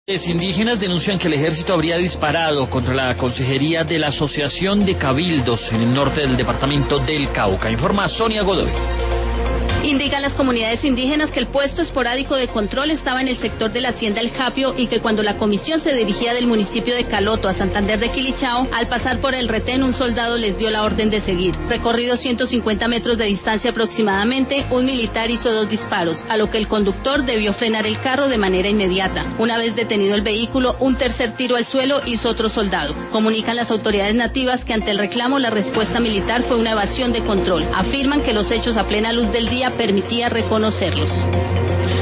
Los indígenas denuncian que el ejército habría disparado contra la consejería de la Asociación de Cabildos en el norte del departamento del Cauca. Informa Sonia Godoy. Indican las comunidades indígenas que el puesto esporádico de control estaba en el sector de la hacienda El Japio y que cuando la comisión se dirigía del municipio de Caloto a Santander de Quilichao, al pasar por el retén un soldado les dio la orden de seguir. Recorridos 150 metros de distancia aproximadamente, un militar hizo 2 disparos, a lo que el conductor debió frenar el carro de manera inmediata. Una vez detenido el vehículo, un tercer tiro al suelo hizo otro soldado. Comunican las autoridades nativas que ante el reclamo la respuesta militar fue una evasión de control. Afirman que los hechos a plena luz del día permitía reconocerlos.